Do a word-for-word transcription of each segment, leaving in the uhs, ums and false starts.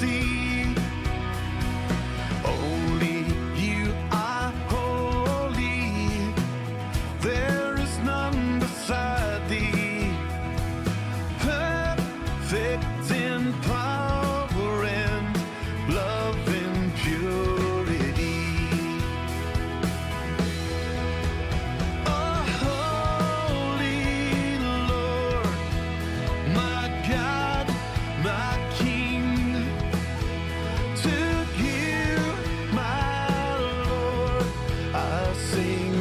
sea. Only you are holy. There is none beside thee. Perfect in power and love and purity. Oh, holy Lord, my God, my King. To you, my Lord, I sing.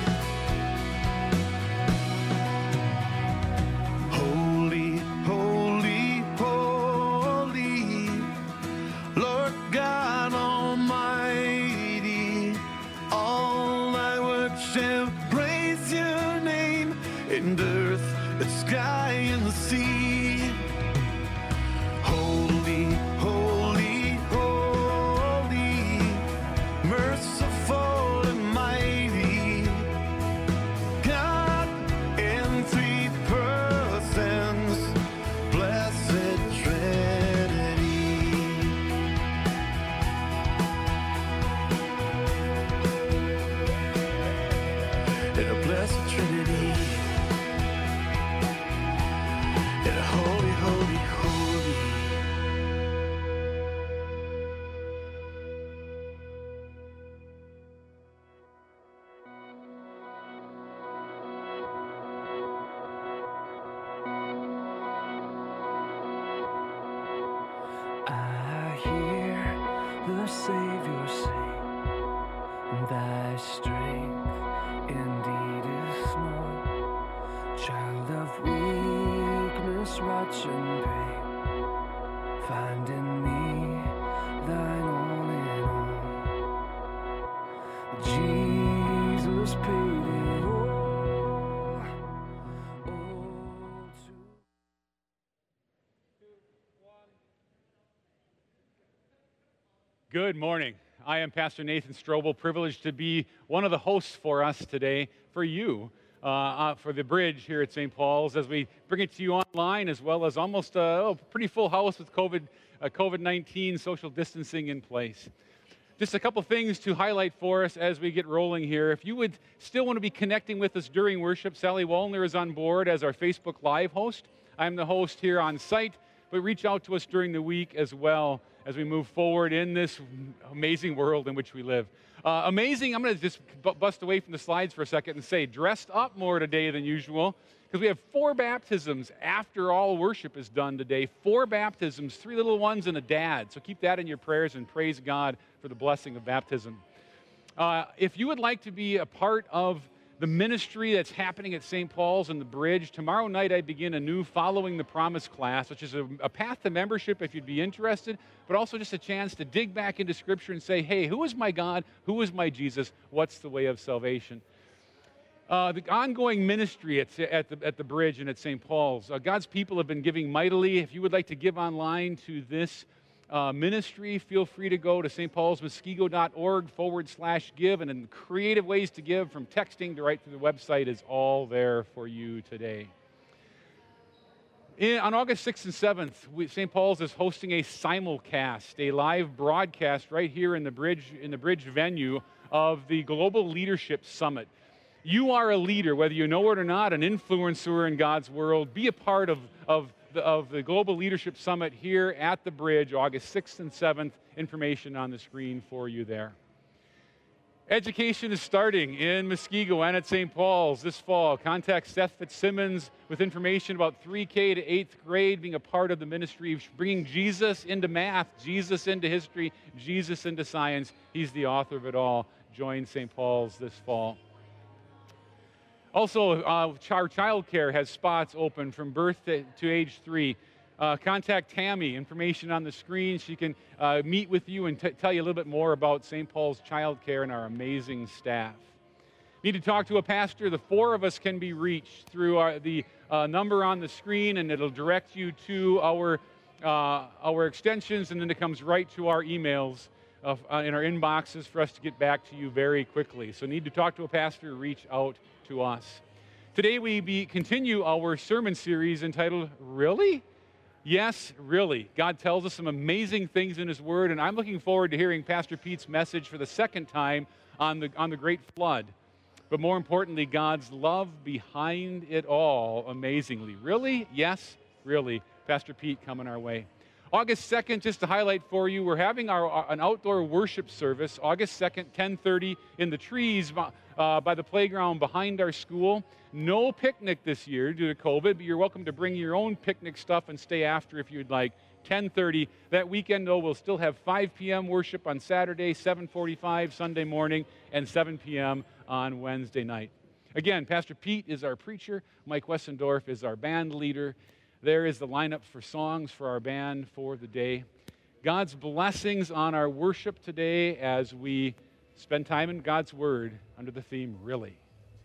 Holy, holy, holy, Lord God Almighty. All thy works shall praise your name in earth, the sky, and the sea. Holy, holy, holy, merciful and mighty, God in three persons, blessed Trinity. In a blessed Trinity, in a holy, holy, holy. I hear the Savior say, thy strength indeed is small. Child of weakness, watch and pray. Find in me thine all in all. Jesus paid it all. all to Good morning. I am Pastor Nathan Strobel, privileged to be one of the hosts for us today, for you, uh, uh, for the bridge here at Saint Paul's, as we bring it to you online, as well as almost a oh, pretty full house with COVID, uh, COVID nineteen social distancing in place. Just a couple things to highlight for us as we get rolling here. If you would still want to be connecting with us during worship, Sally Wallner is on board as our Facebook Live host. I'm the host here on site, but reach out to us during the week as well as we move forward in this amazing world in which we live. Uh, amazing, I'm going to just bu- bust away from the slides for a second and say, dressed up more today than usual, because we have four baptisms after all worship is done today. Four baptisms, three little ones and a dad. So keep that in your prayers and praise God for the blessing of baptism. Uh, if you would like to be a part of the ministry that's happening at Saint Paul's and the Bridge, tomorrow night I begin a new Following the Promise class, which is a, a path to membership if you'd be interested, but also just a chance to dig back into Scripture and say, hey, who is my God? Who is my Jesus? What's the way of salvation? Uh, the ongoing ministry at, at, the, at the Bridge and at Saint Paul's, uh, God's people have been giving mightily. If you would like to give online to this Uh, ministry, feel free to go to stpaulsmuskego.org forward slash give, and then creative ways to give, from texting to right through the website, is all there for you today. In, on August sixth and seventh, we, Saint Paul's is hosting a simulcast, a live broadcast right here in the Bridge, in the Bridge venue of the Global Leadership Summit. You are a leader, whether you know it or not, an influencer in God's world. Be a part of, of of the Global Leadership Summit here at the Bridge, August sixth and seventh. Information on the screen for you there. Education is starting in Muskego and at Saint Paul's this fall. Contact Seth Fitzsimmons with information about three K to eighth grade, being a part of the ministry, bringing Jesus into math, Jesus into history, Jesus into science. He's the author of it all. Join Saint Paul's this fall. Also, uh, our child care has spots open from birth to, to age three. Uh, contact Tammy, information on the screen. She can uh, meet with you and t- tell you a little bit more about Saint Paul's Child Care and our amazing staff. Need to talk to a pastor? The four of us can be reached through our, the uh, number on the screen, and it'll direct you to our, uh, our extensions, and then it comes right to our emails of, uh, in our inboxes for us to get back to you very quickly. So need to talk to a pastor, reach out to us. Today we be, continue our sermon series entitled, Really? Yes, really. God tells us some amazing things in His Word, and I'm looking forward to hearing Pastor Pete's message for the second time on the, on the Great Flood. But more importantly, God's love behind it all, amazingly. Really? Yes, really. Pastor Pete coming our way. August second, just to highlight for you, we're having our, an outdoor worship service, August second, ten thirty, in the trees uh, by the playground behind our school. No picnic this year due to COVID, but you're welcome to bring your own picnic stuff and stay after if you'd like. ten thirty. That weekend, though, we'll still have five p.m. worship on Saturday, seven forty-five Sunday morning, and seven p.m. on Wednesday night. Again, Pastor Pete is our preacher. Mike Wessendorf is our band leader. There is the lineup for songs for our band for the day. God's blessings on our worship today as we spend time in God's Word under the theme, Really.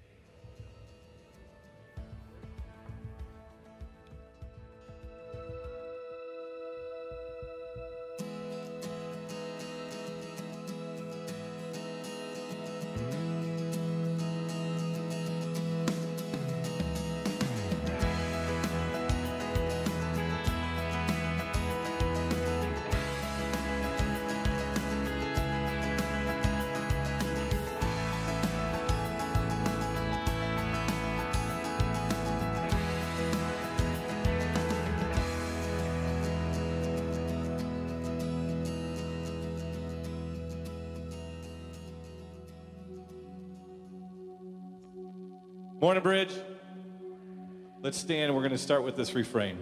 Morning, Bridge. Let's stand. We're going to start with this refrain.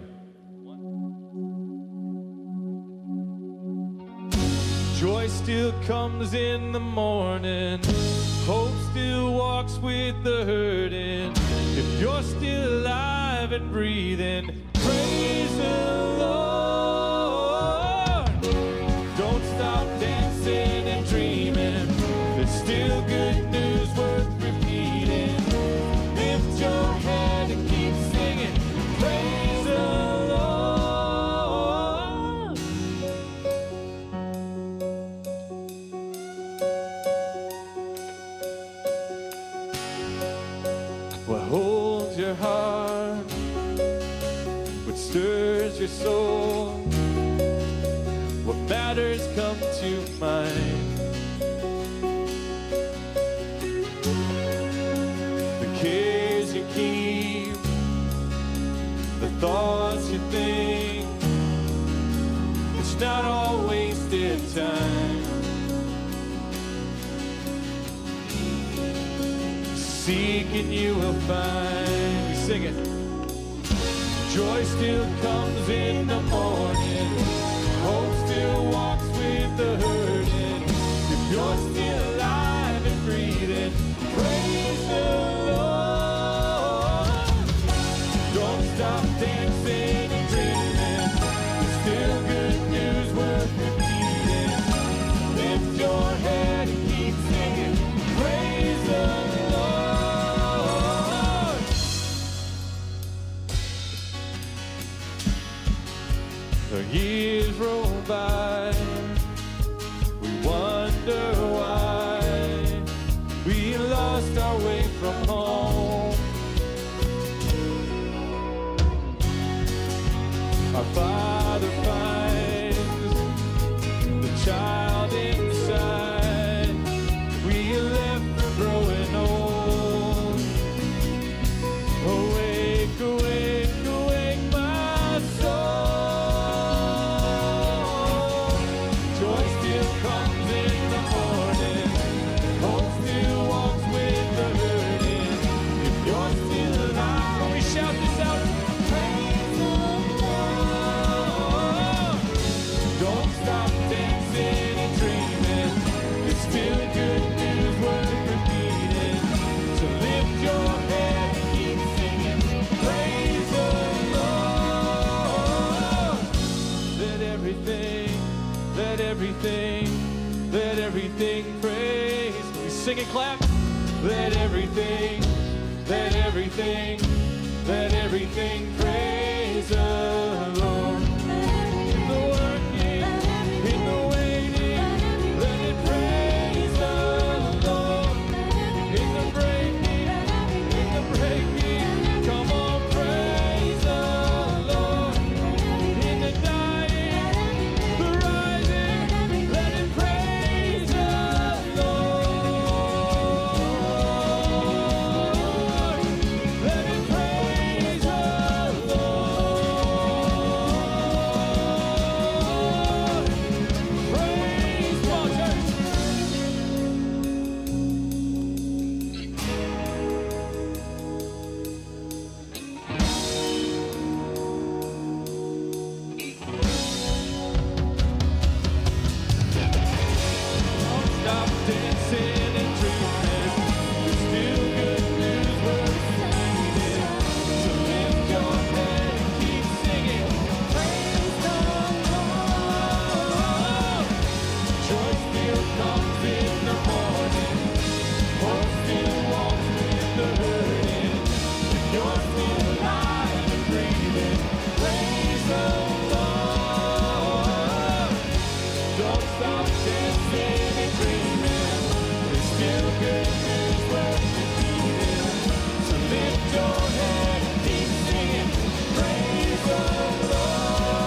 Joy still comes in the morning. Hope still walks with the hurting. If you're still alive and breathing, praise the Lord. Don't stop dancing and dreaming. There's still good news worth repeating. Lift your head and keep singing. Praise the Lord. What holds your heart? What stirs your soul? What matters come to mind? You keep, the thoughts you think, it's not all wasted time. Seek and you will find. We sing it. Joy still comes in the morning. Hope still walks with the hurting. If you're still alive and breathing, praise the Lord. Stop dancing and dreaming. There's still good news worth repeating. Lift your head and keep singing. Praise the Lord. The years roll by. We wonder why we lost our way from home. Our Father finds the child inside. We left for growing old. Awake, awake, awake, my soul. Joy still comes in the morning. Hope still walks with the hurting. If you're still alive, can we shout this out? Praise the Don't stop dancing and dreaming. It's still good news worth repeating. So lift your head and keep singing. Praise the Lord. Let everything, let everything, let everything praise. We sing and clap. Let everything, let everything, let everything praise the Lord. Come on, praise the Lord. In Don't stop dancing and dreaming. There's still good news worth believing. So lift your head and keep singing. Praise the Lord.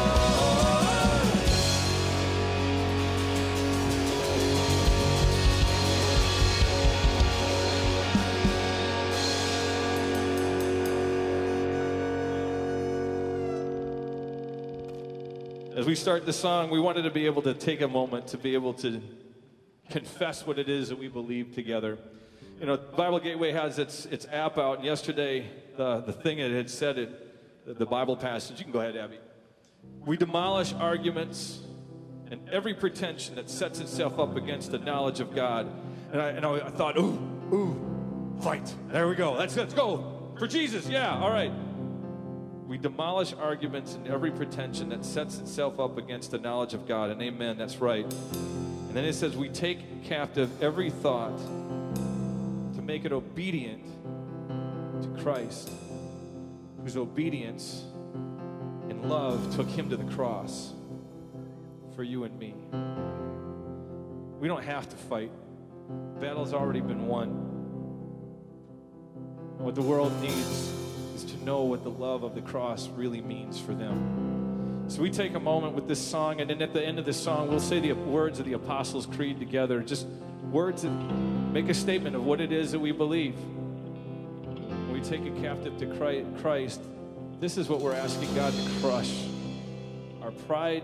As we start the song, we wanted to be able to take a moment to be able to confess what it is that we believe together. You know, Bible Gateway has its its app out, and yesterday the, the thing it had said, it, the, the Bible passage, you can go ahead, Abby. We demolish arguments and every pretension that sets itself up against the knowledge of God. And I, and I thought, ooh, ooh, fight. There we go. Let's, let's go. For Jesus, yeah, all right. We demolish arguments and every pretension that sets itself up against the knowledge of God. And amen, that's right. And then it says we take captive every thought to make it obedient to Christ, whose obedience and love took him to the cross for you and me. We don't have to fight. The battle's already been won. What the world needs is to know what the love of the cross really means for them. So we take a moment with this song, and then at the end of this song, we'll say the words of the Apostles' Creed together, just words that make a statement of what it is that we believe. When we take it captive to Christ, this is what we're asking God to crush. Our pride,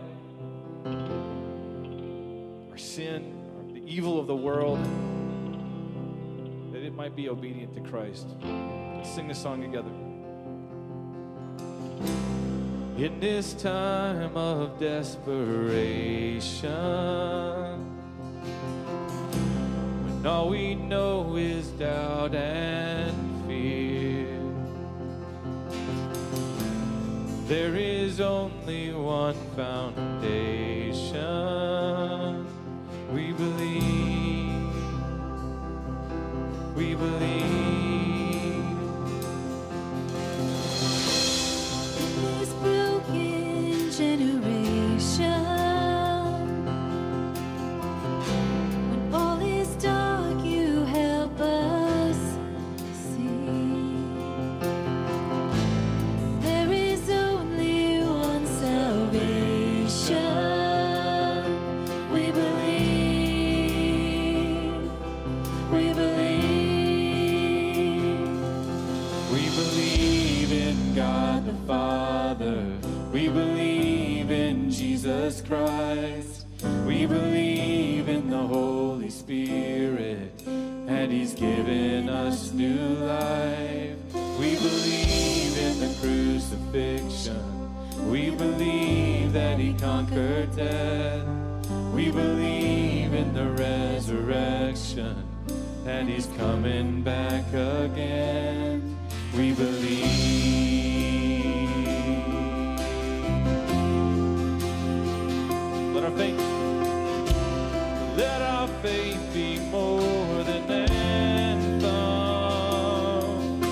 our sin, the evil of the world, that it might be obedient to Christ. Let's sing this song together. In this time of desperation, when all we know is doubt and fear, there is only one foundation. We believe, we believe. Generation, when all is dark, you help us see. There is only one salvation. We believe, we believe. We believe in God the Father. We believe in Jesus Christ. We believe in the Holy Spirit, and He's given us new life. We believe in the crucifixion. We believe that He conquered death. We believe in the resurrection, and He's coming back again. We believe. Let our faith, let our faith be more than anthem,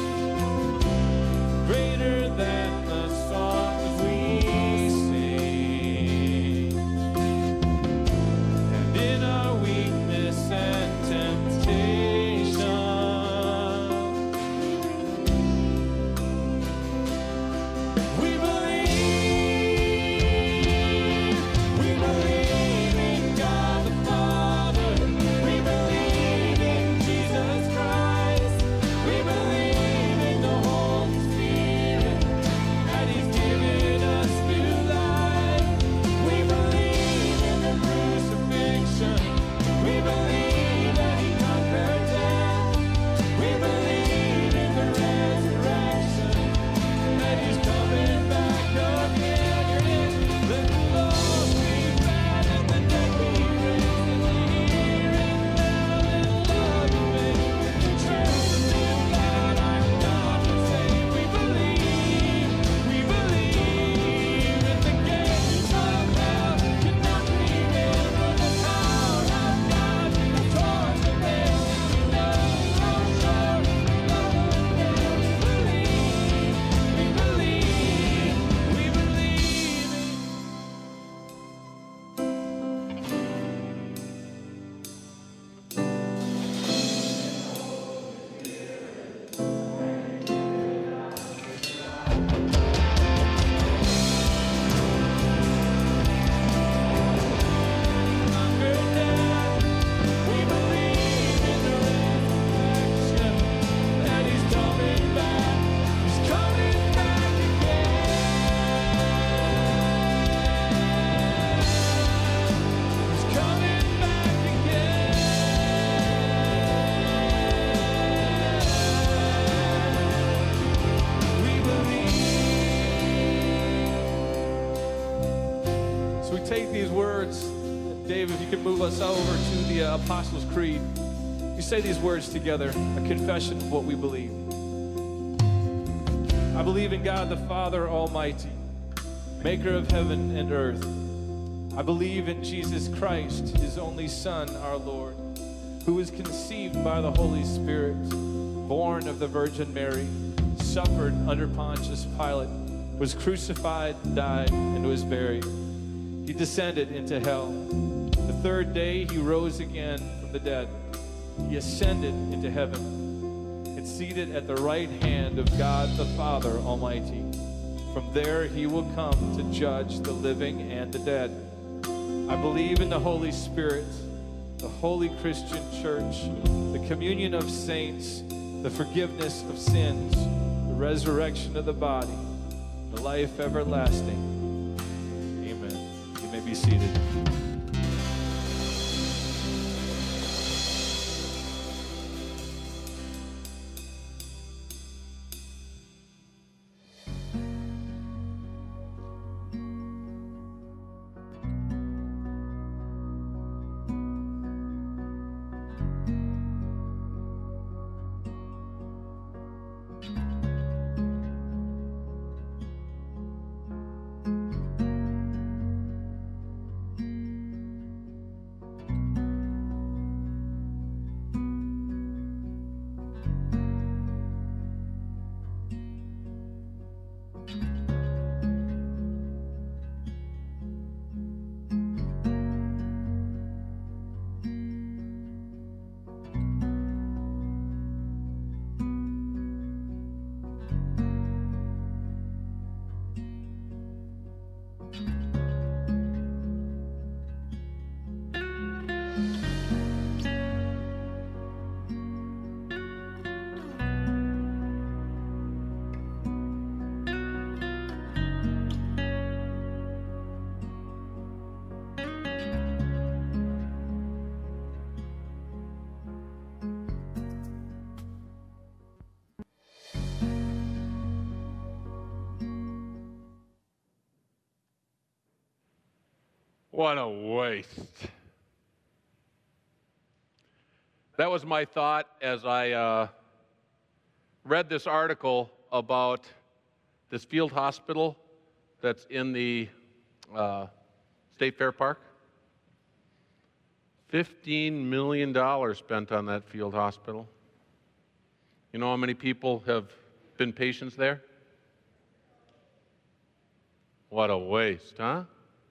greater than the songs we sing, and in our weakness and temptation, we believe, we believe in God the Father, we believe words, Dave, if you could move us over to the uh, Apostles' Creed. You say these words together, a confession of what we believe. I believe in God the Father Almighty, maker of heaven and earth. I believe in Jesus Christ, his only Son, our Lord, who was conceived by the Holy Spirit, born of the Virgin Mary, suffered under Pontius Pilate, was crucified, died, and was buried. He descended into hell. The third day he rose again from the dead. He ascended into heaven and seated at the right hand of God the Father Almighty. From there he will come to judge the living and the dead. I believe in the Holy Spirit, the holy Christian church, the communion of saints, the forgiveness of sins, the resurrection of the body, the life everlasting. Amen. You may be seated. What a waste. That was my thought as I uh, read this article about this field hospital that's in the uh, State Fair Park. fifteen million dollars spent on that field hospital. You know how many people have been patients there? What a waste, huh?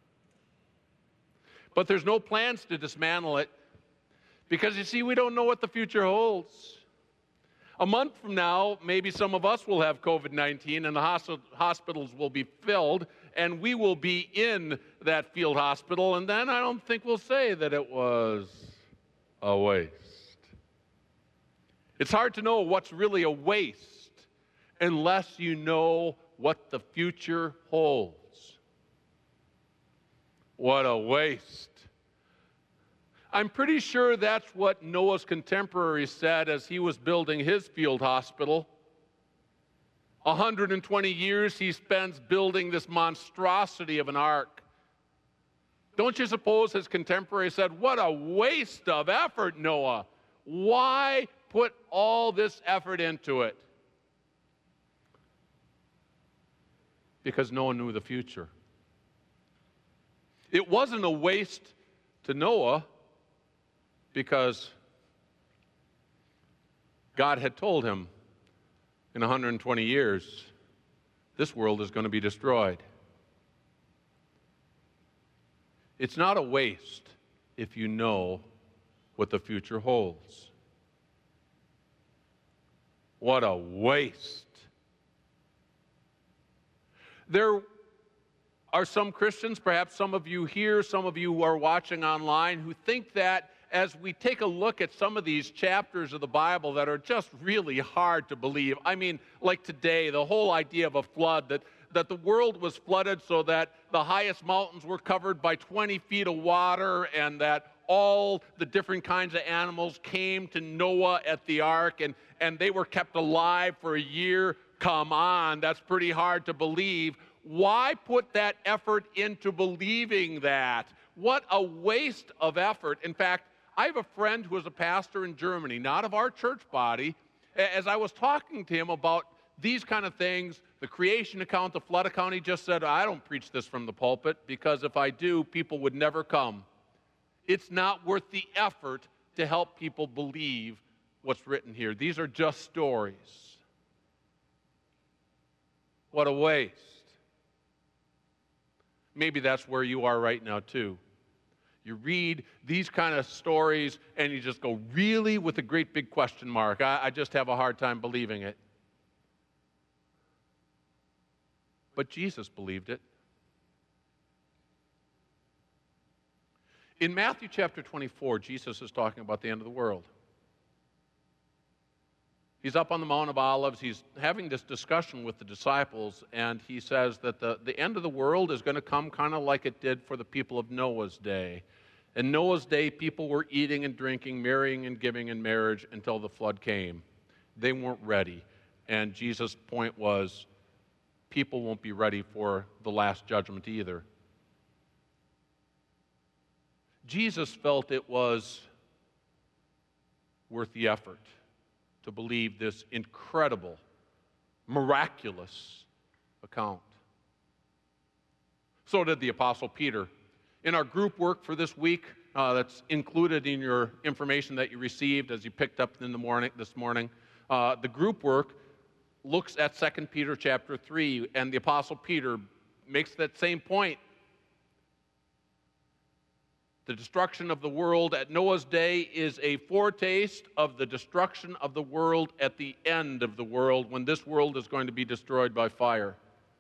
But there's no plans to dismantle it because, you see, we don't know what the future holds. A month from now, maybe some of us will have COVID nineteen and the hosp- hospitals will be filled and we will be in that field hospital, and then I don't think we'll say that it was a waste. It's hard to know what's really a waste unless you know what the future holds. What a waste. I'm pretty sure that's what Noah's contemporaries said as he was building his field hospital. one hundred twenty years he spends building this monstrosity of an ark. Don't you suppose his contemporaries said, what a waste of effort, Noah. Why put all this effort into it? Because no one knew the future. It wasn't a waste to Noah because God had told him in one hundred twenty years, this world is going to be destroyed. It's not a waste if you know what the future holds. What a waste. There are some Christians, perhaps some of you here, some of you who are watching online, who think that as we take a look at some of these chapters of the Bible that are just really hard to believe. I mean, like today, the whole idea of a flood, that, that the world was flooded so that the highest mountains were covered by twenty feet of water, and that all the different kinds of animals came to Noah at the ark, and, and they were kept alive for a year. Come on, that's pretty hard to believe. Why put that effort into believing that? what a waste of effort. In fact, I have a friend who is a pastor in Germany, not of our church body. As I was talking to him about these kind of things, the creation account, the flood account, he just said, I don't preach this from the pulpit because if I do, people would never come. It's not worth the effort to help people believe what's written here. These are just stories. What a waste. Maybe that's where you are right now, too. You read these kind of stories and you just go, really, with a great big question mark. I, I just have a hard time believing it. But Jesus believed it. In Matthew chapter twenty-four, Jesus is talking about the end of the world. He's up on the Mount of Olives. He's having this discussion with the disciples, and he says that the, the end of the world is going to come kind of like it did for the people of Noah's day. In Noah's day, people were eating and drinking, marrying and giving in marriage until the flood came. They weren't ready. And Jesus' point was, people won't be ready for the last judgment either. Jesus felt it was worth the effort to believe this incredible, miraculous account. So did the Apostle Peter. In our group work for this week, uh, that's included in your information that you received as you picked up in the morning this morning, uh, the group work looks at Second Peter chapter three, and the Apostle Peter makes that same point. The destruction of the world at Noah's day is a foretaste of the destruction of the world at the end of the world, when this world is going to be destroyed by fire.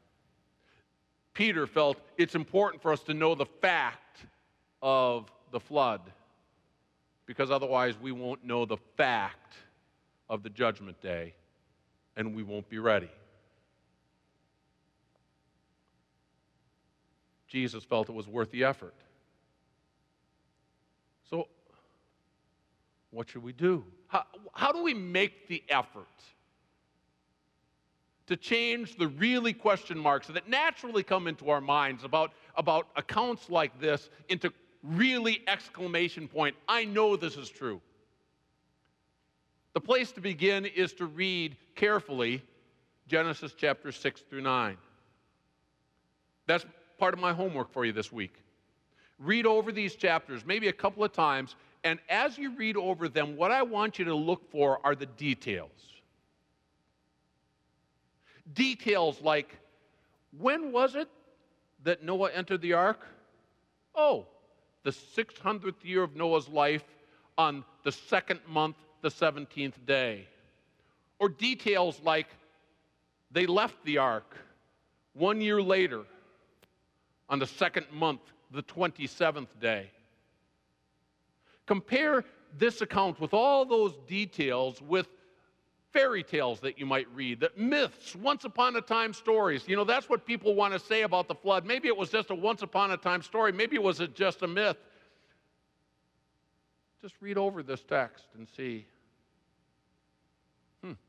Peter felt it's important for us to know the fact of the flood, because otherwise we won't know the fact of the judgment day, and we won't be ready. Jesus felt it was worth the effort. So, what should we do? How, how do we make the effort to change the really question marks that naturally come into our minds about, about accounts like this into really exclamation point, I know this is true? The place to begin is to read carefully Genesis chapter six through nine. That's part of my homework for you this week. Read over these chapters maybe a couple of times, and as you read over them, what I want you to look for are the details. Details like, when was it that Noah entered the ark? Oh, the six hundredth year of Noah's life on the second month, the seventeenth day. Or details like, they left the ark one year later on the second month, the twenty-seventh day. Compare this account with all those details with fairy tales that you might read, that myths, once upon a time stories. You know, that's what people want to say about the flood. Maybe it was just a once upon a time story. Maybe it was just a myth. Just read over this text and see. Hmm.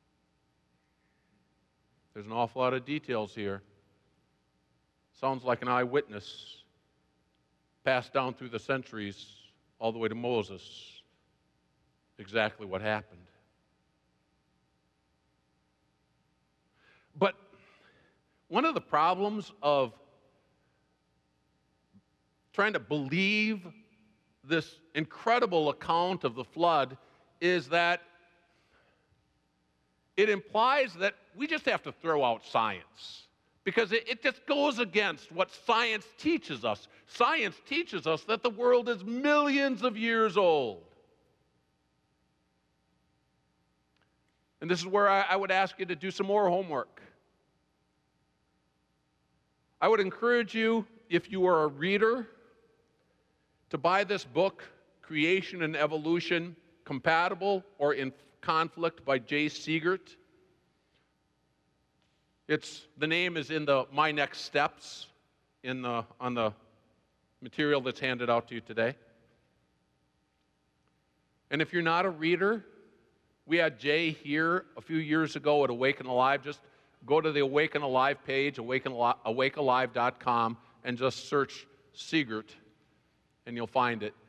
There's an awful lot of details here. Sounds like an eyewitness passed down through the centuries all the way to Moses. Exactly what happened. But one of the problems of trying to believe this incredible account of the flood is that it implies that we just have to throw out science. Because it, it just goes against what science teaches us. Science teaches us that the world is millions of years old. And this is where I, I would ask you to do some more homework. I would encourage you, if you are a reader, to buy this book, Creation and Evolution, Compatible or in Conflict by Jay Seegert. It's, the name is in the My Next Steps in the, on the material that's handed out to you today. And if you're not a reader, we had Jay here a few years ago at Awaken Alive. Just go to the Awaken Alive page, awaken awake alive dot com, and just search Seegert. and you'll find it.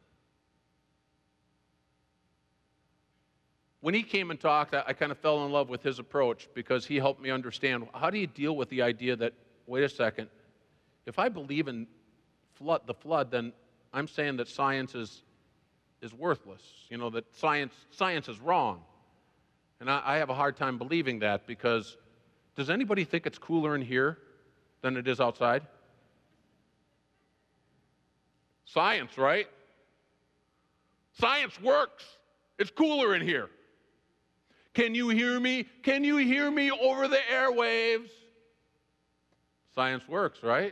When he came and talked, I, I kind of fell in love with his approach because he helped me understand, how do you deal with the idea that, wait a second, if I believe in flood, the flood, then I'm saying that science is, is worthless, you know, that science, science is wrong. And I, I have a hard time believing that because does anybody think it's cooler in here than it is outside? Science, right? Science works. It's cooler in here. Can you hear me? Can you hear me over the airwaves? Science works, right?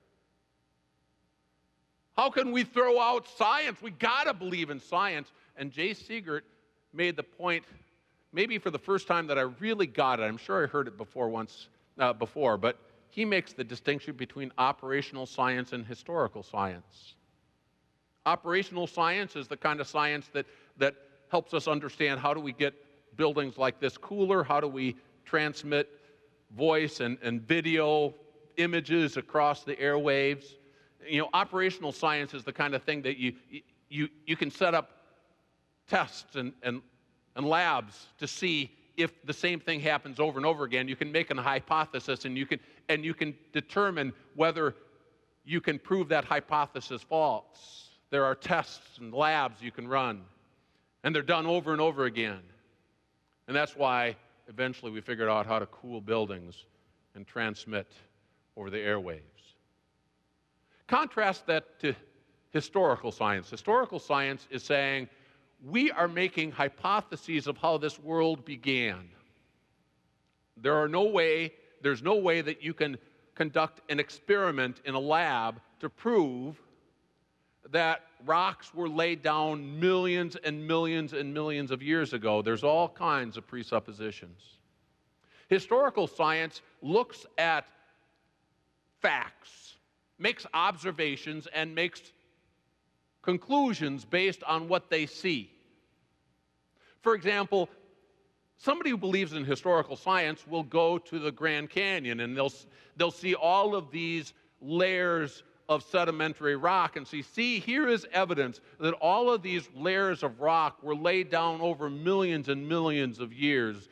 How can we throw out science? We got to believe in science. And Jay Seegert made the point, maybe for the first time that I really got it. I'm sure I heard it before once uh, before, but he makes the distinction between operational science and historical science. Operational science is the kind of science that, that helps us understand how do we get buildings like this cooler, how do we transmit voice and, and video images across the airwaves. You know, operational science is the kind of thing that you, you, you can set up tests and, and, and labs to see if the same thing happens over and over again. You can make a hypothesis and you can, and you can determine whether you can prove that hypothesis false. There are tests and labs you can run, and they're done over and over again. And that's why eventually we figured out how to cool buildings and transmit over the airwaves. Contrast that to historical science. Historical science is saying we are making hypotheses of how this world began. There are no way, there's no way that you can conduct an experiment in a lab to prove that rocks were laid down millions and millions and millions of years ago. There's all kinds of presuppositions. Historical science looks at facts, makes observations, and makes conclusions based on what they see. For example, somebody who believes in historical science will go to the Grand Canyon and they'll, they'll see all of these layers of sedimentary rock and see, see, here is evidence that all of these layers of rock were laid down over millions and millions of years.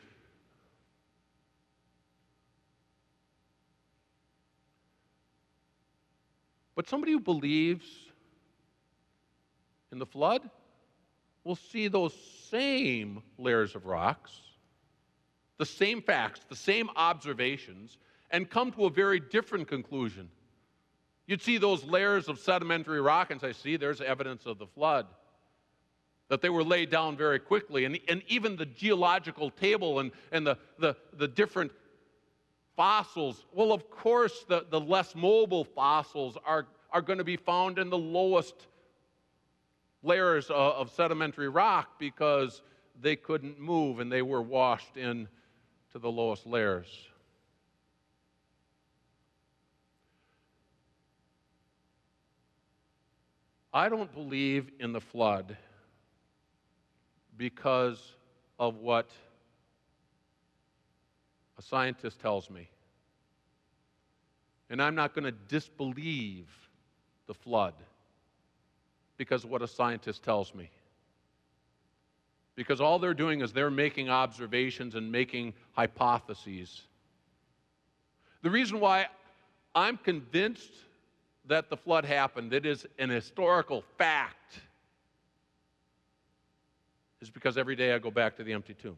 But somebody who believes in the flood will see those same layers of rocks, the same facts, the same observations, and come to a very different conclusion. You'd see those layers of sedimentary rock and say, see, there's evidence of the flood, that they were laid down very quickly. And, and even the geological table and, and the, the, the different fossils, well, of course, the, the less mobile fossils are, are going to be found in the lowest layers of, of sedimentary rock because they couldn't move and they were washed in to the lowest layers. I don't believe in the flood because of what a scientist tells me. And I'm not going to disbelieve the flood because of what a scientist tells me. Because all they're doing is they're making observations and making hypotheses. The reason why I'm convinced that the flood happened, it is an historical fact, is because every day I go back to the empty tomb.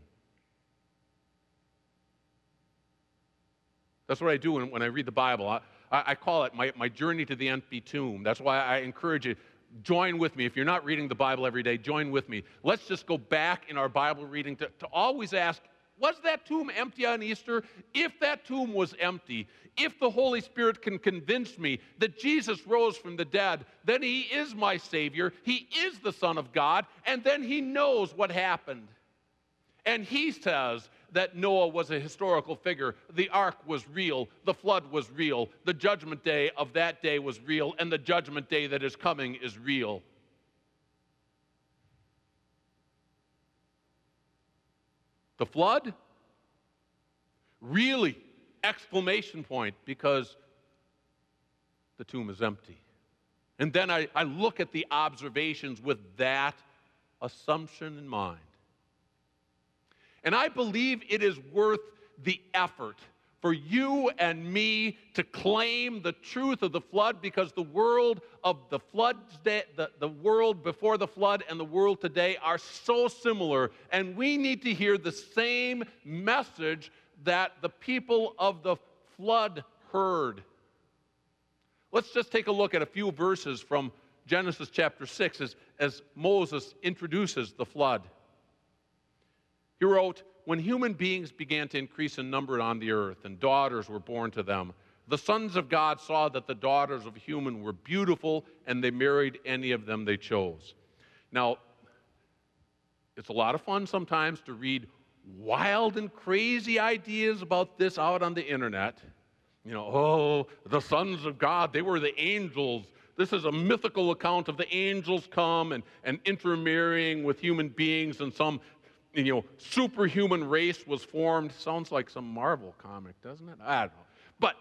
That's what I do when, when I read the Bible. I, I call it my, my journey to the empty tomb. That's why I encourage you, join with me. If you're not reading the Bible every day, join with me. Let's just go back in our Bible reading to, to always ask, was that tomb empty on Easter? If that tomb was empty, if the Holy Spirit can convince me that Jesus rose from the dead, then He is my Savior, He is the Son of God, and then He knows what happened. And He says that Noah was a historical figure. The ark was real. The flood was real. The judgment day of that day was real, and the judgment day that is coming is real. The flood? Really? Exclamation point, because the tomb is empty. And then I, I look at the observations with that assumption in mind. And I believe it is worth the effort for you and me to claim the truth of the flood, because the world of the flood, the, the world before the flood and the world today are so similar, and we need to hear the same message that the people of the flood heard. Let's just take a look at a few verses from Genesis chapter six as, as Moses introduces the flood. He wrote, "When human beings began to increase in number on the earth, and daughters were born to them, the sons of God saw that the daughters of human were beautiful, and they married any of them they chose." Now, it's a lot of fun sometimes to read wild and crazy ideas about this out on the internet. You know, oh, the sons of God, they were the angels. This is a mythical account of the angels come and, and intermarrying with human beings, and some, you know, superhuman race was formed. Sounds like some Marvel comic, doesn't it? I don't know. But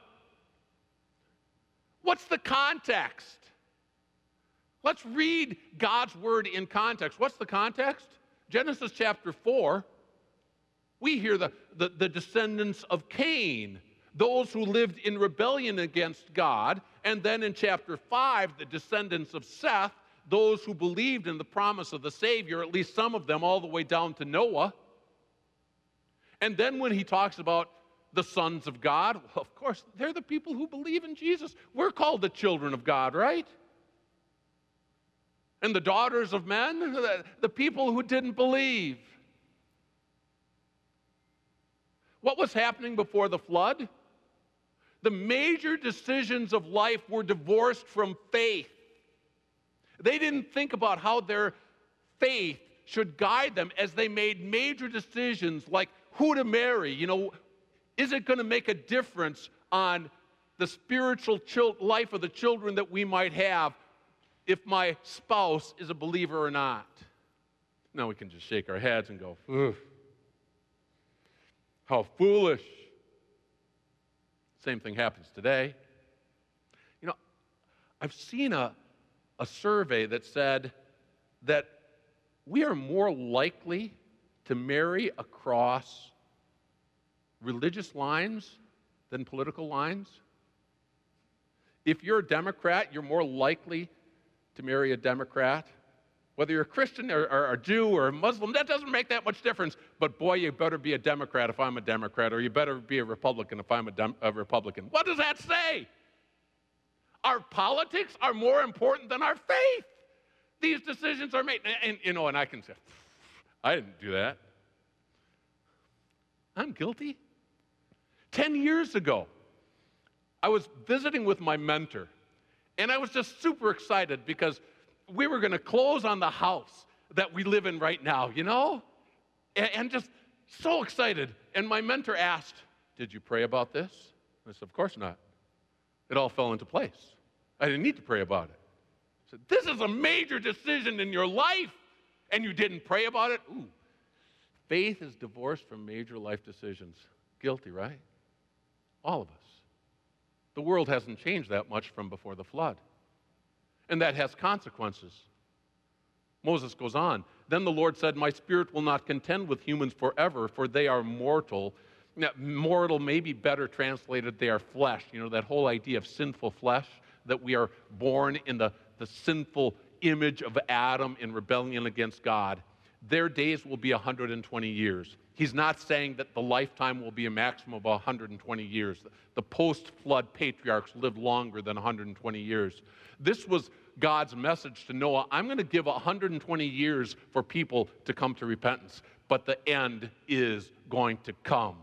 what's the context? Let's read God's word in context. What's the context? Genesis chapter four, we hear the, the, the descendants of Cain, those who lived in rebellion against God. And then in chapter five, the descendants of Seth, those who believed in the promise of the Savior, at least some of them, all the way down to Noah. And then when he talks about the sons of God, well, of course, they're the people who believe in Jesus. We're called the children of God, right? And the daughters of men, the, the people who didn't believe. What was happening before the flood? The major decisions of life were divorced from faith. They didn't think about how their faith should guide them as they made major decisions like who to marry. You know, is it going to make a difference on the spiritual chil- life of the children that we might have if my spouse is a believer or not? Now we can just shake our heads and go, ugh, how foolish. Same thing happens today. You know, I've seen a, a survey that said that we are more likely to marry across religious lines than political lines. If you're a Democrat, you're more likely to marry a Democrat. Whether you're a Christian or, or a Jew or a Muslim, that doesn't make that much difference. But boy, you better be a Democrat if I'm a Democrat, or you better be a Republican if I'm a, Dem- a Republican. What does that say? Our politics are more important than our faith. These decisions are made. And, and you know, and I can say, I didn't do that. I'm guilty. Ten years ago, I was visiting with my mentor, and I was just super excited because we were going to close on the house that we live in right now, you know? And, and just so excited. And my mentor asked, "Did you pray about this?" I said, "Of course not." It all fell into place. I didn't need to pray about it. I said, "This is a major decision in your life, and you didn't pray about it?" Ooh, faith is divorced from major life decisions. Guilty, right? All of us. The world hasn't changed that much from before the flood. And that has consequences. Moses goes on, "Then the Lord said, my spirit will not contend with humans forever, for they are mortal." Now, mortal may be better translated, they are flesh. You know, that whole idea of sinful flesh, that we are born in the, the sinful image of Adam in rebellion against God. Their days will be one hundred twenty years. He's not saying that the lifetime will be a maximum of one hundred twenty years. The post-flood patriarchs lived longer than one hundred twenty years. This was God's message to Noah. I'm going to give one hundred twenty years for people to come to repentance, but the end is going to come.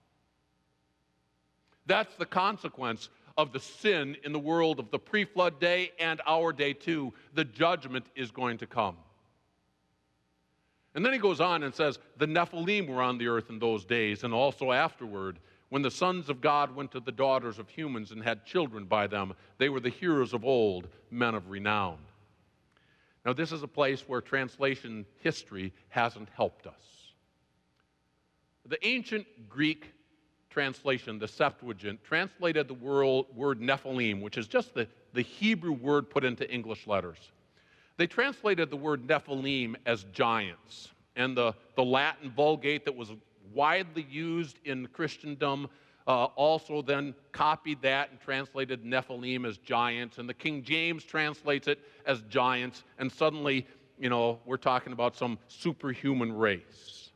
That's the consequence of the sin in the world of the pre-flood day and our day too. The judgment is going to come. And then he goes on and says, the Nephilim were on the earth in those days, and also afterward, when the sons of God went to the daughters of humans and had children by them. They were the heroes of old, men of renown. Now, this is a place where translation history hasn't helped us. The ancient Greek translation, the Septuagint, translated the word Nephilim, which is just the the Hebrew word put into English letters. They translated the word Nephilim as giants. And the, the Latin Vulgate that was widely used in Christendom uh, also then copied that and translated Nephilim as giants. And the King James translates it as giants. And suddenly, you know, we're talking about some superhuman race.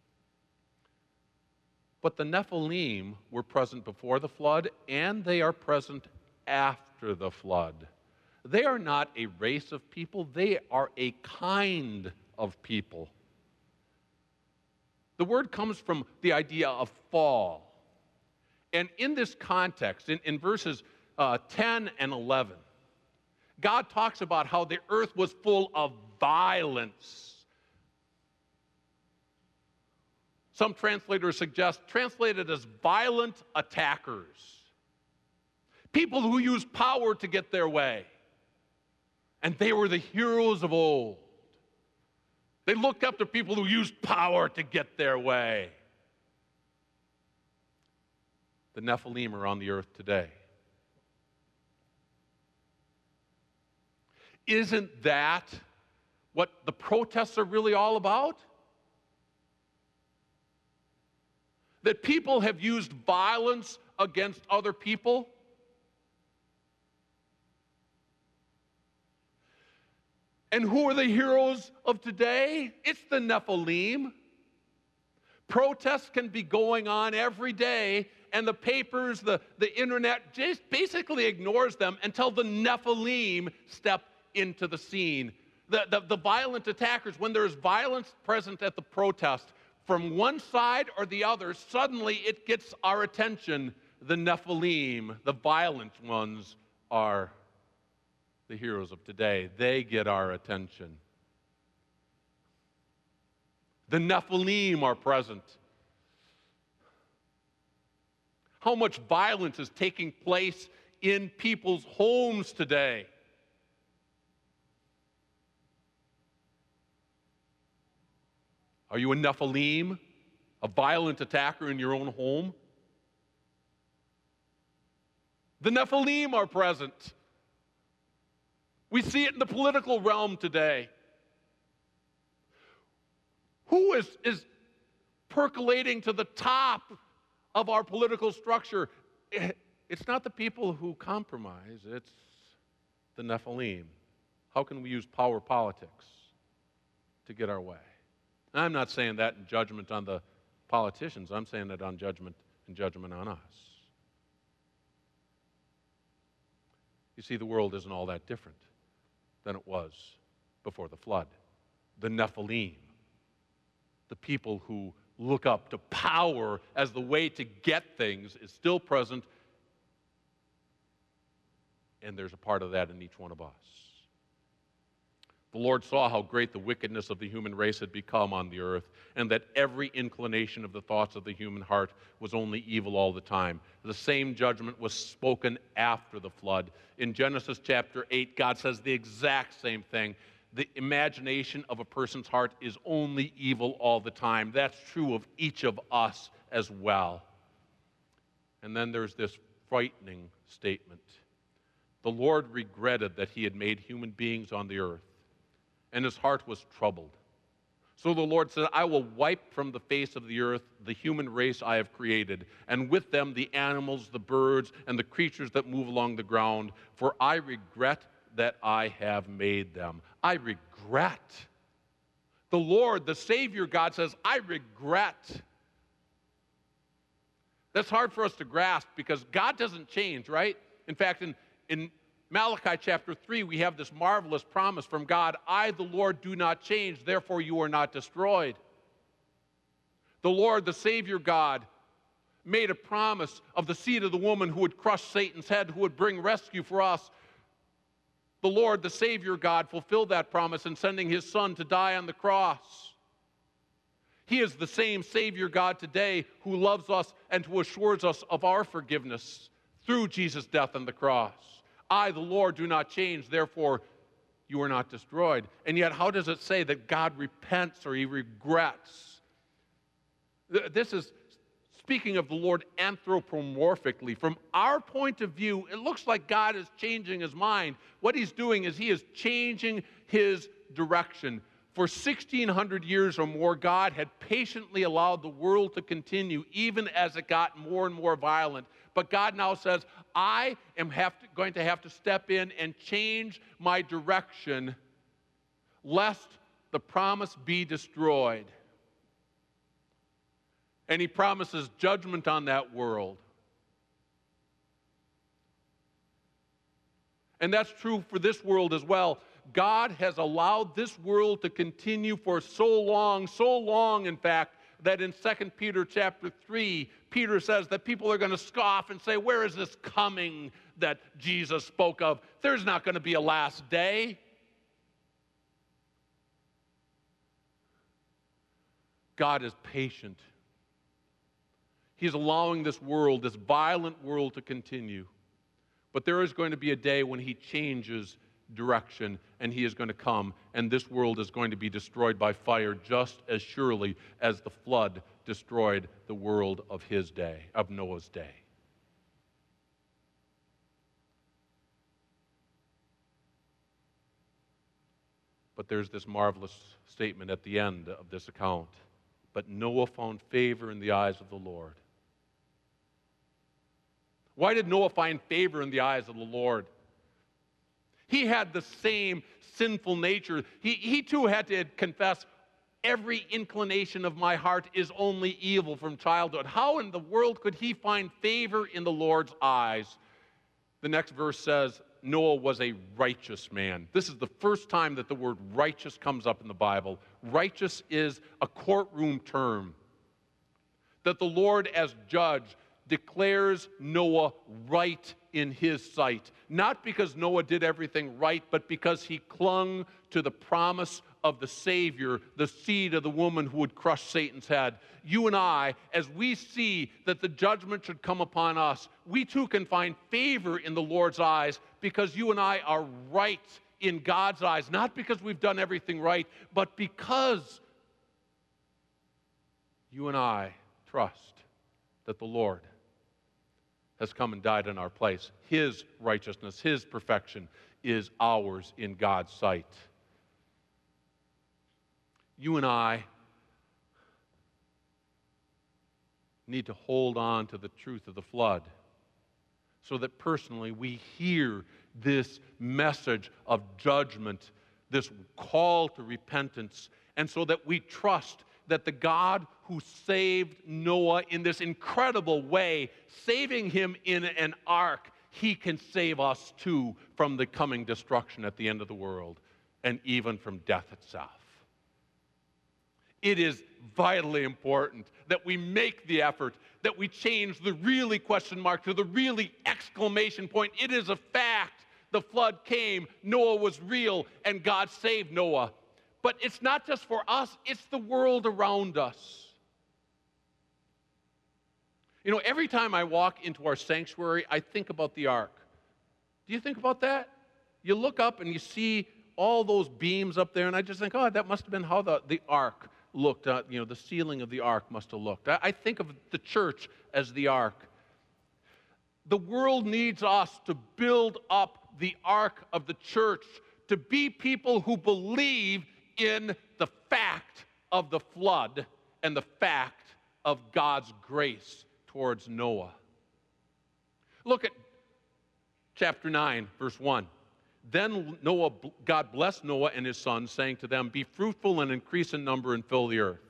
But the Nephilim were present before the flood, and they are present after the flood. They are not a race of people, they are a kind of people. The word comes from the idea of fall. And in this context, in, in verses uh, ten and eleven, God talks about how the earth was full of violence. Some translators suggest, translated as violent attackers. People who used power to get their way. And they were the heroes of old. They looked up to people who used power to get their way. The Nephilim are on the earth today. Isn't that what the protests are really all about? That people have used violence against other people? And who are the heroes of today? It's the Nephilim. Protests can be going on every day, and the papers, the, the internet just basically ignores them until the Nephilim step into the scene. The, the, the violent attackers, when there's violence present at the protest, from one side or the other, suddenly it gets our attention. The Nephilim, the violent ones, are the heroes of today. They get our attention. The Nephilim are present. How much violence is taking place in people's homes today? Are you a Nephilim, a violent attacker in your own home? The Nephilim are present. We see it in the political realm today. Who is, is percolating to the top of our political structure? It's not the people who compromise, it's the Nephilim. How can we use power politics to get our way? And I'm not saying that in judgment on the politicians, I'm saying that on judgment in judgment on us. You see, the world isn't all that different than it was before the flood. The Nephilim, the people who look up to power as the way to get things, is still present, and there's a part of that in each one of us. The Lord saw how great the wickedness of the human race had become on the earth, and that every inclination of the thoughts of the human heart was only evil all the time. The same judgment was spoken after the flood. In Genesis chapter eight, God says the exact same thing. The imagination of a person's heart is only evil all the time. That's true of each of us as well. And then there's this frightening statement. The Lord regretted that he had made human beings on the earth, and his heart was troubled. So the Lord said, I will wipe from the face of the earth the human race I have created, and with them the animals, the birds, and the creatures that move along the ground, for I regret that I have made them. I regret. The Lord, the Savior God, says, I regret. That's hard for us to grasp because God doesn't change, right? In fact, in, in Malachi chapter three, we have this marvelous promise from God, I, the Lord, do not change, therefore you are not destroyed. The Lord, the Savior God, made a promise of the seed of the woman who would crush Satan's head, who would bring rescue for us. The Lord, the Savior God, fulfilled that promise in sending his Son to die on the cross. He is the same Savior God today who loves us and who assures us of our forgiveness through Jesus' death on the cross. I, the Lord, do not change, therefore you are not destroyed. And yet, how does it say that God repents or he regrets? This is speaking of the Lord anthropomorphically. From our point of view, it looks like God is changing his mind. What he's doing is he is changing his direction. For sixteen hundred years or more, God had patiently allowed the world to continue, even as it got more and more violent. But God now says, I am have to, going to have to step in and change my direction, lest the promise be destroyed. And he promises judgment on that world. And that's true for this world as well. God has allowed this world to continue for so long, so long, in fact, that in Second Peter chapter three, Peter says that people are going to scoff and say, where is this coming that Jesus spoke of? There's not going to be a last day. God is patient. He's allowing this world, this violent world, to continue. But there is going to be a day when he changes direction, and he is going to come, and this world is going to be destroyed by fire just as surely as the flood destroyed the world of his day, of Noah's day. But there's this marvelous statement at the end of this account. But Noah found favor in the eyes of the Lord. Why did Noah find favor in the eyes of the Lord? He had the same sinful nature. He, he too had to confess, every inclination of my heart is only evil from childhood. How in the world could he find favor in the Lord's eyes? The next verse says, Noah was a righteous man. This is the first time that the word righteous comes up in the Bible. Righteous is a courtroom term. That the Lord as judge declares Noah right in his sight. Not because Noah did everything right, but because he clung to the promise of the Savior, the seed of the woman who would crush Satan's head. You and I, as we see that the judgment should come upon us, we too can find favor in the Lord's eyes because you and I are right in God's eyes, not because we've done everything right, but because you and I trust that the Lord has come and died in our place. His righteousness, his perfection is ours in God's sight. You and I need to hold on to the truth of the flood so that personally we hear this message of judgment, this call to repentance, and so that we trust that the God who saved Noah in this incredible way, saving him in an ark, he can save us too from the coming destruction at the end of the world and even from death itself. It is vitally important that we make the effort, that we change the really question mark to the really exclamation point. It is a fact. The flood came, Noah was real, and God saved Noah. But it's not just for us, it's the world around us. You know, every time I walk into our sanctuary, I think about the ark. Do you think about that? You look up and you see all those beams up there, and I just think, oh, that must have been how the, the ark looked. Uh, you know, the ceiling of the ark must have looked. I, I think of the church as the ark. The world needs us to build up the ark of the church, to be people who believe in the fact of the flood and the fact of God's grace towards Noah. Look at chapter nine, verse one. Then Noah, God blessed Noah and his sons, saying to them, be fruitful and increase in number and fill the earth.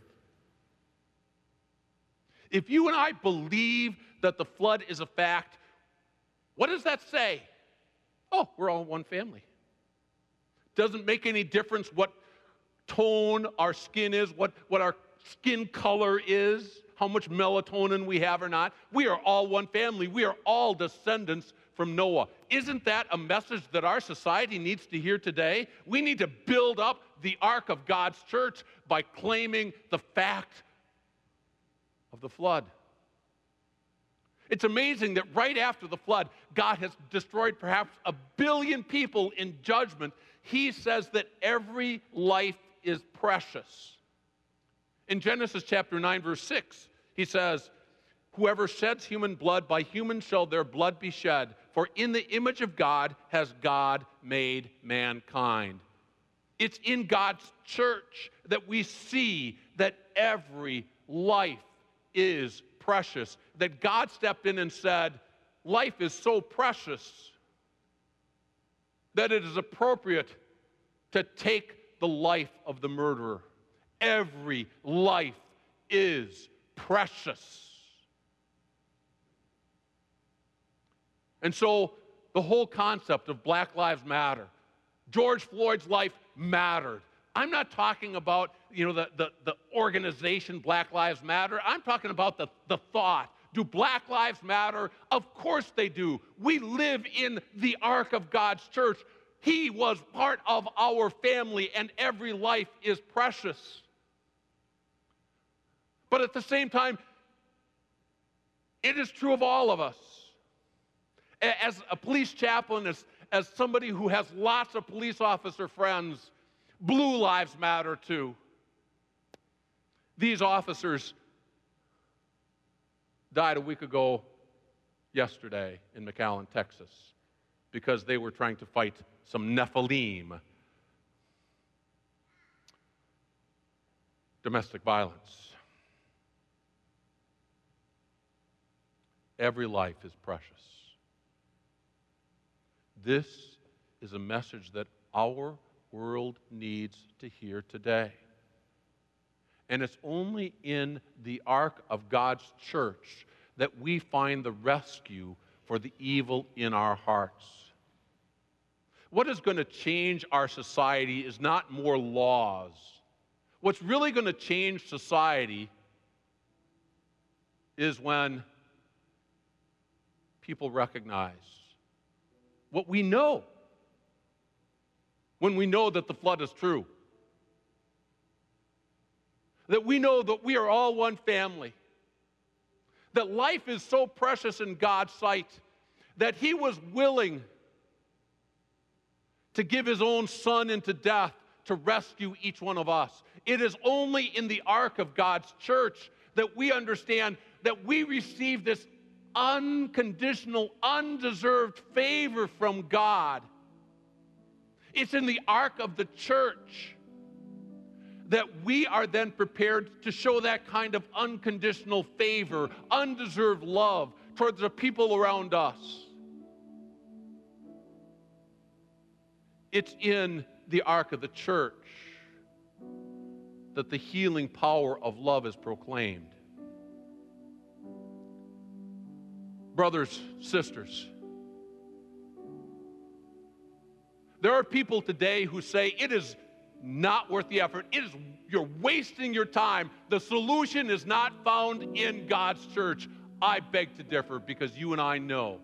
If you and I believe that the flood is a fact, what does that say? Oh, we're all one family. Doesn't make any difference what tone our skin is, what, what our skin color is, how much melatonin we have or not. We are all one family. We are all descendants from Noah. Isn't that a message that our society needs to hear today? We need to build up the ark of God's church by claiming the fact of the flood. It's amazing that right after the flood, God has destroyed perhaps a billion people in judgment. He says that every life is precious. In Genesis chapter nine, verse six, he says, Whoever sheds human blood, by human shall their blood be shed. For in the image of God has God made mankind. It's in God's church that we see that every life is precious. That God stepped in and said, life is so precious that it is appropriate to take the life of the murderer. Every life is precious. And so the whole concept of Black Lives Matter, George Floyd's life mattered. I'm not talking about, you know, the, the, the organization Black Lives Matter. I'm talking about the, the thought. Do Black Lives matter? Of course they do. We live in the ark of God's church. He was part of our family, and every life is precious. But at the same time, it is true of all of us. As a police chaplain, as, as somebody who has lots of police officer friends, blue lives matter too. These officers died a week ago yesterday in McAllen, Texas, because they were trying to fight some Nephilim. Domestic violence. Every life is precious. This is a message that our world needs to hear today. And it's only in the ark of God's church that we find the rescue for the evil in our hearts. What is going to change our society is not more laws. What's really going to change society is when people recognize what we know, when we know that the flood is true, that we know that we are all one family, that life is so precious in God's sight that He was willing to give His own Son into death to rescue each one of us. It is only in the ark of God's church that we understand that we receive this unconditional, undeserved favor from God. It's in the ark of the church that we are then prepared to show that kind of unconditional favor, undeserved love towards the people around us. It's in the ark of the church that the healing power of love is proclaimed. Brothers, sisters, there are people today who say it is not worth the effort. It is, you're wasting your time. The solution is not found in God's church. I beg to differ, because you and I know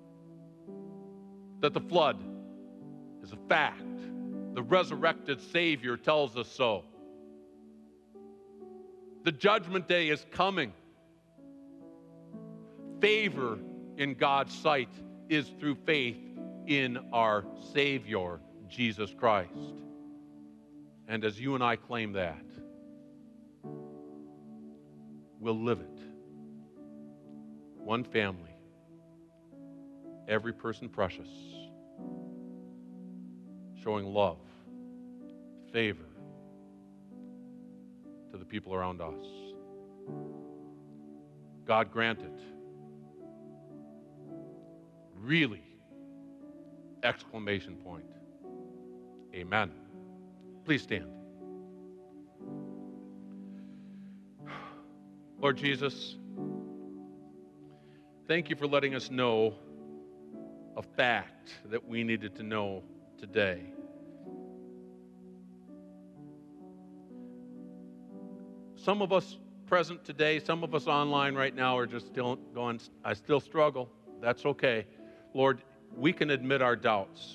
that the flood is a fact. The resurrected Savior tells us so. The judgment day is coming. Favor in God's sight is through faith in our Savior, Jesus Christ. And as you and I claim that, we'll live it. One family, every person precious, showing love, favor to the people around us. God grant it. Really, exclamation point. Amen. Please stand. Lord Jesus, thank you for letting us know a fact that we needed to know today. Some of us present today, some of us online right now are just still going, I still struggle. That's okay. Lord, we can admit our doubts.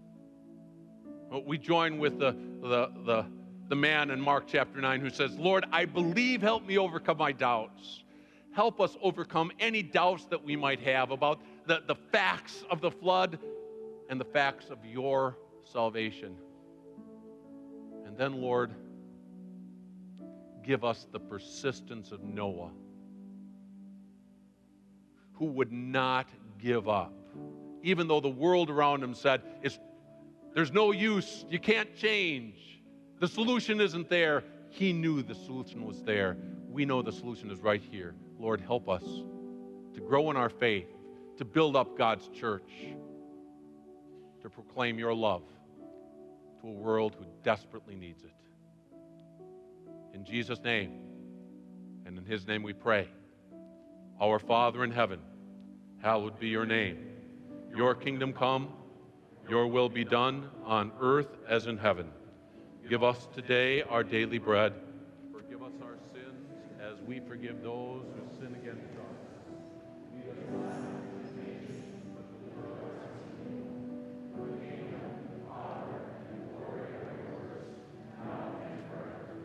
We join with the, the, the, the man in Mark chapter nine who says, Lord, I believe, help me overcome my doubts. Help us overcome any doubts that we might have about the, the facts of the flood and the facts of your salvation. And then, Lord, give us the persistence of Noah who would not give up. Even though the world around him said, it's, there's no use, you can't change, the solution isn't there, he knew the solution was there. We know the solution is right here. Lord, help us to grow in our faith, to build up God's church, to proclaim your love to a world who desperately needs it. In Jesus' name, and in his name we pray. Our Father in heaven, hallowed be your name. Your kingdom come, your will be done on earth as in heaven. Give us today our daily bread. Forgive us our sins as we forgive those who sin against us. Lead us not into temptation, but deliver us from evil. For the kingdom, the power, and the glory are yours, now and forever.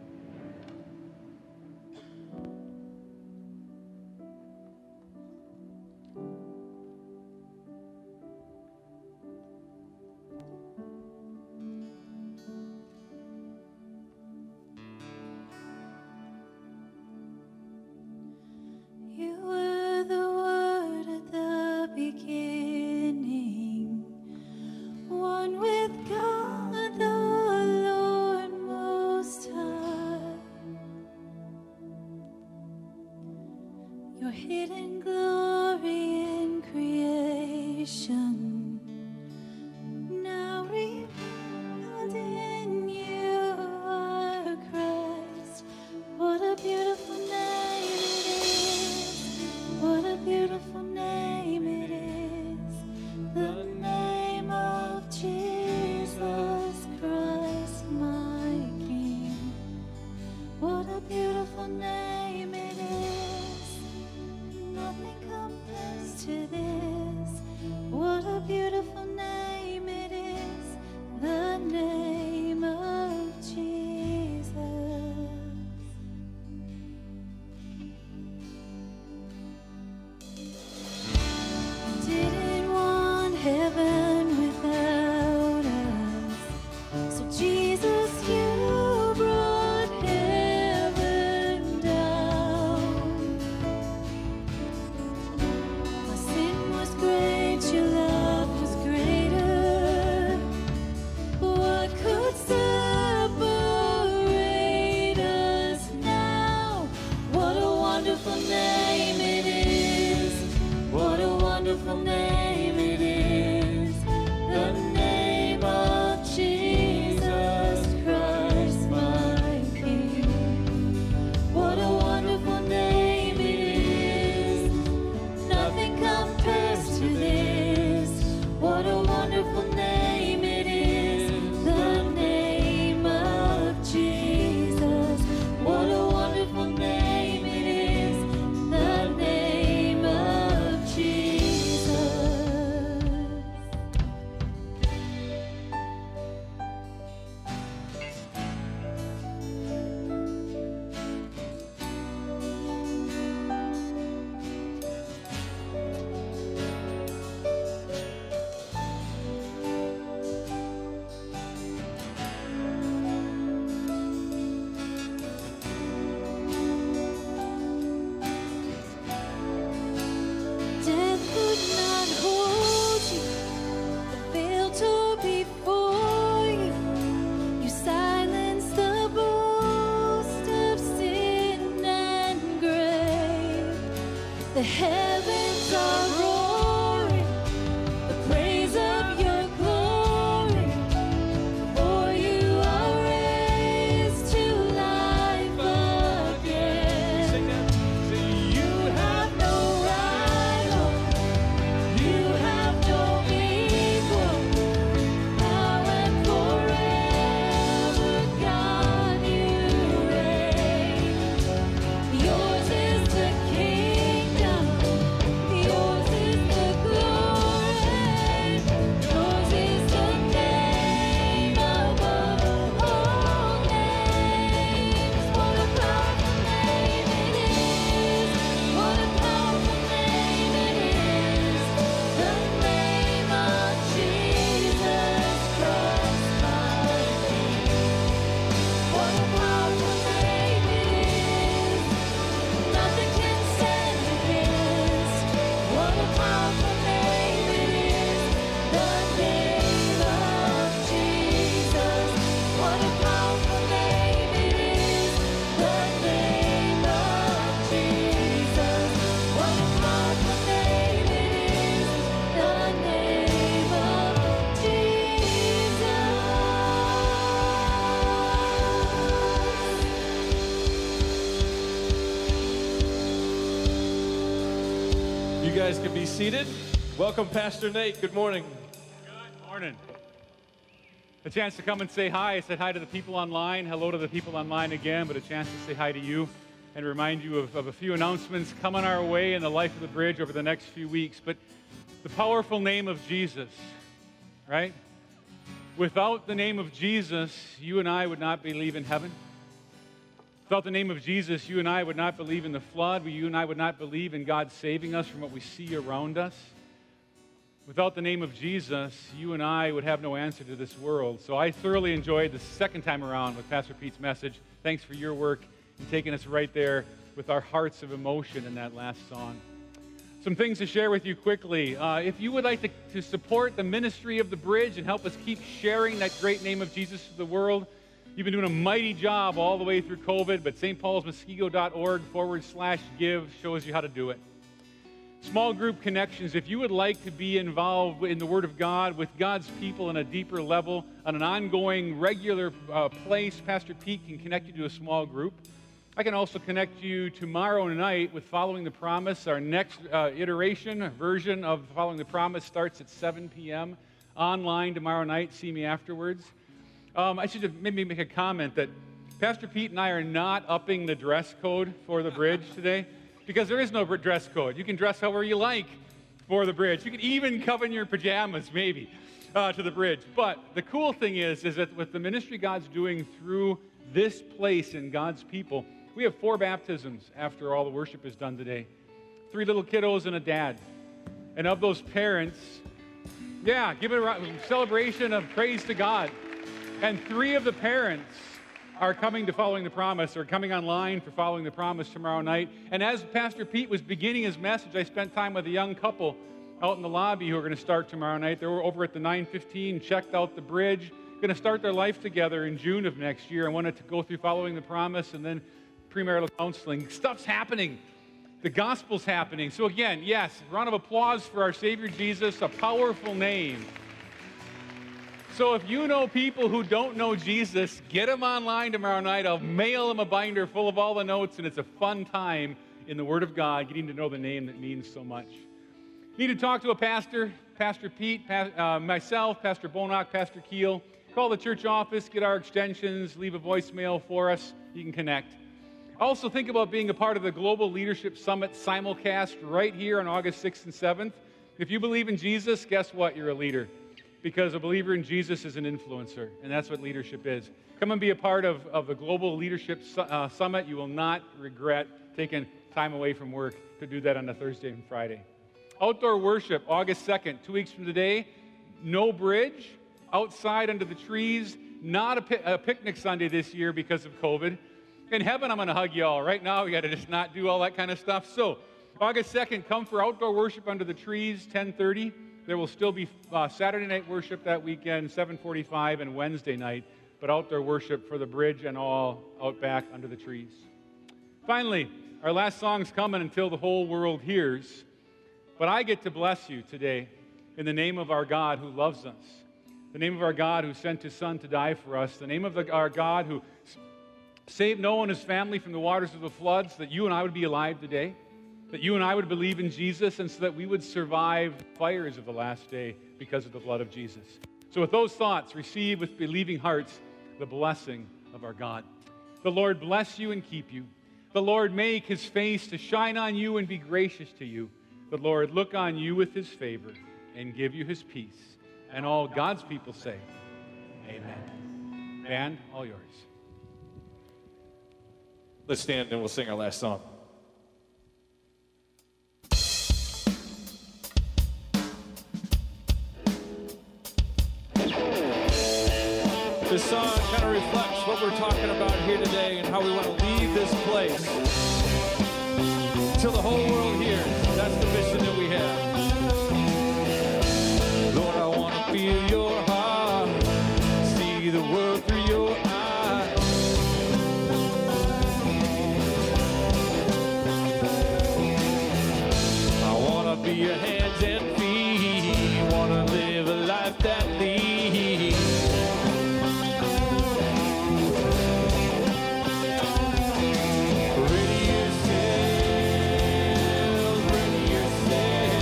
You were the Word at the beginning, one with God the Lord Most High. Your hidden glory in creation, now revealed in you are Christ. What a beautiful name it is. What a beautiful name it is. The name of Jesus Christ, my King. What a beautiful name it is. Nothing compares to this. What a beautiful name it is. The name of Jesus. Didn't want heaven without us. So Jesus, you brought heaven down. My sin was great, your love was greater. What could separate us now? What a wonderful name it is. What a wonderful name it is. The name of Jesus Christ, my King. What a wonderful name it is. Nothing compares to this. What a wonderful name it is. The name of Jesus. What a wonderful name it is. The name of Jesus. Death could not hold you. The veil tore before you. You silenced the boast of sin and grave. The heavens are roaring, the praise of your glory. For you are raised to life again. You have no rival, you have no equal. Now and forever, God, you reign. Yours is the kingdom, guys can be seated. Welcome, Pastor Nate. Good morning. Good morning. A chance to come and say hi. I said hi to the people online. Hello to the people online again, but a chance to say hi to you and remind you of, of a few announcements coming our way in the life of the bridge over the next few weeks. But the powerful name of Jesus, right? Without the name of Jesus, you and I would not believe in heaven. Without the name of Jesus, you and I would not believe in the flood. You and I would not believe in God saving us from what we see around us. Without the name of Jesus, you and I would have no answer to this world. So I thoroughly enjoyed the second time around with Pastor Pete's message. Thanks for your work in taking us right there with our hearts of emotion in that last song. Some things to share with you quickly. Uh, if you would like to, to support the ministry of the Bridge and help us keep sharing that great name of Jesus to the world, you've been doing a mighty job all the way through COVID, but S Paul's Muskego dot org forward slash give shows you how to do it. Small group connections. If you would like to be involved in the Word of God with God's people on a deeper level, on an ongoing, regular uh, place, Pastor Pete can connect you to a small group. I can also connect you tomorrow night with Following the Promise. Our next uh, iteration, version of Following the Promise starts at seven p.m. online tomorrow night. See me afterwards. Um, I should have maybe make a comment that Pastor Pete and I are not upping the dress code for the Bridge today because there is no dress code. You can dress however you like for the Bridge. You can even come in your pajamas, maybe, uh, to the Bridge. But the cool thing is, is that with the ministry God's doing through this place and God's people, we have four baptisms after all the worship is done today. Three little kiddos and a dad. And of those parents, yeah, give it a celebration of praise to God. And three of the parents are coming to Following the Promise, or coming online for Following the Promise tomorrow night. And as Pastor Pete was beginning his message, I spent time with a young couple out in the lobby who are going to start tomorrow night. They were over at the nine fifteen, checked out the Bridge, going to start their life together in June of next year. I wanted to go through Following the Promise and then premarital counseling. Stuff's happening. The gospel's happening. So again, yes, round of applause for our Savior Jesus, a powerful name. So if you know people who don't know Jesus, get them online tomorrow night. I'll mail them a binder full of all the notes, and it's a fun time in the Word of God, getting to know the name that means so much. Need to talk to a pastor, Pastor Pete, pa- uh, myself, Pastor Bonock, Pastor Keel. Call the church office, get our extensions, leave a voicemail for us. You can connect. Also think about being a part of the Global Leadership Summit simulcast right here on August sixth and seventh. If you believe in Jesus, guess what? You're a leader. Because a believer in Jesus is an influencer, and that's what leadership is. Come and be a part of, of the Global Leadership Su- uh, Summit. You will not regret taking time away from work to do that on a Thursday and Friday. Outdoor worship, August second, two weeks from today. No Bridge, outside under the trees. Not a, pi- a picnic Sunday this year because of COVID. In heaven, I'm going to hug you all. Right now, we got to just not do all that kind of stuff. So, August second, come for outdoor worship under the trees, ten thirty. There will still be uh, Saturday night worship that weekend, seven forty-five, and Wednesday night, but outdoor worship for the Bridge and all out back under the trees. Finally, our last song's coming until the whole world hears, but I get to bless you today in the name of our God who loves us, the name of our God who sent His Son to die for us, the name of the, our God who saved Noah and his family from the waters of the floods, so that you and I would be alive today, that you and I would believe in Jesus, and so that we would survive fires of the last day because of the blood of Jesus. So with those thoughts, receive with believing hearts the blessing of our God. The Lord bless you and keep you. The Lord make His face to shine on you and be gracious to you. The Lord look on you with His favor and give you His peace. And all God's people say, amen. Band, all yours. Let's stand and we'll sing our last song. This song kind of reflects what we're talking about here today and how we want to leave this place till the whole world hears. That's the mission that we have. Lord, I want to feel your heart, see the world through your eyes. I want to be your hands and feet, want to live a life that leads. Ready yourself, ready yourself.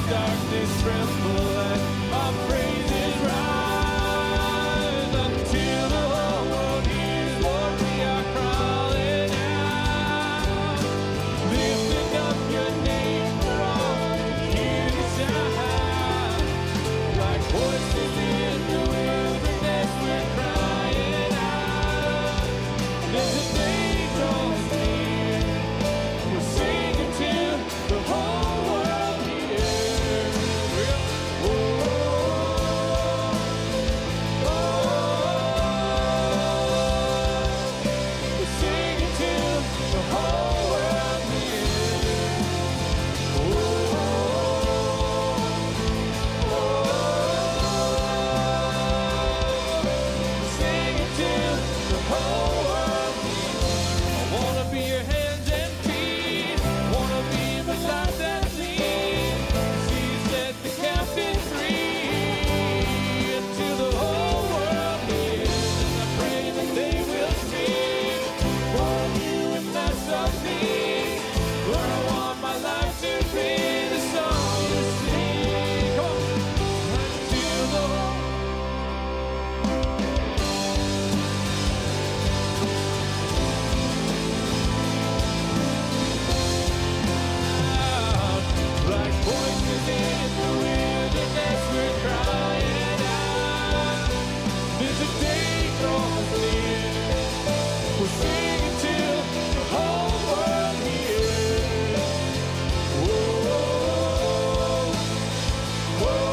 darkness tremble as our praises rise until the whole world hears. Lord, we are crying out, lifting up your name for all to hear the sound. Like voices in the wilderness, we're crying out. There's a day draws near. We're singing to the whole world here. Oh, oh, oh. We're singing to the whole world here. Oh, oh, oh. We're singing to the whole world here. I wanna be your hands and feet. Wanna be the light that leads. See, set the captain free. Until the whole world hears. I pray that they will speak for you and that's of me. Lord, I want my life to be the song you sing. Come on. Until the whole like voices in the wilderness, we're crying out. There's a day draws near. We're singing till the whole world hears. Whoa, whoa.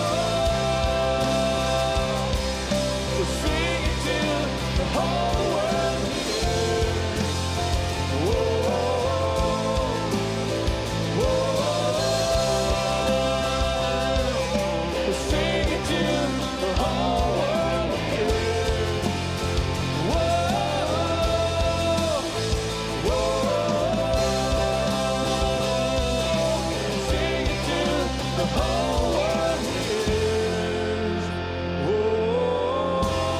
We're singing till the whole world hears. Whoa. We're singing till the whole world hears. Whoa, whoa. We're singing till the whole world hears. Whoa,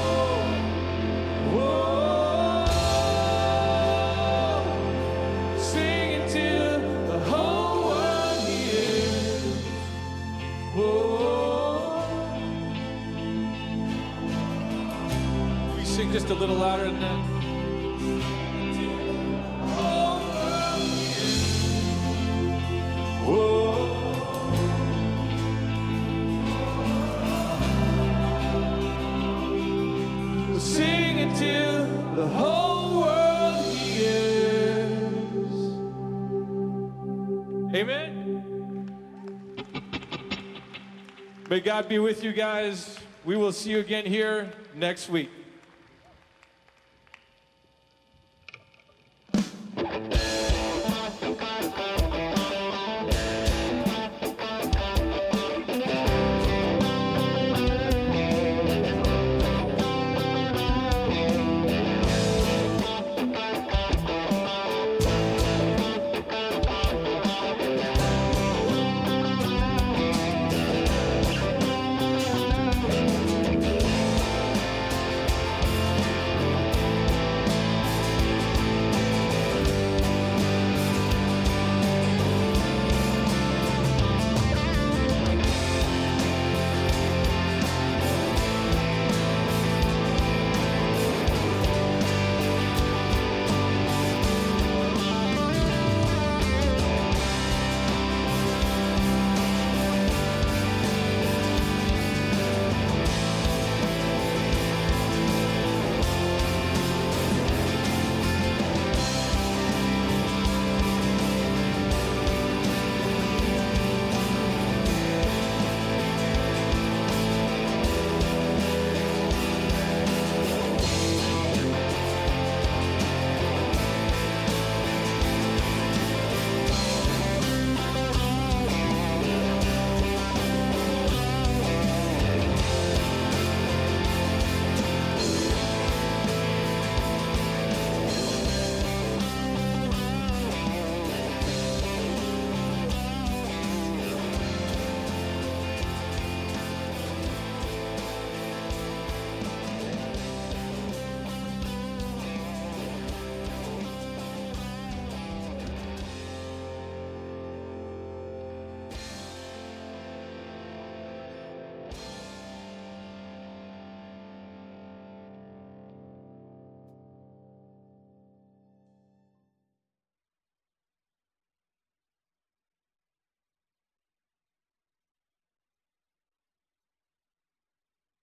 whoa. Singing till the whole world hears. Whoa. We sing just a little louder than that. Whole world hears. Whoa. We're singing till the whole world hears. Amen. May God be with you guys. We will see you again here next week.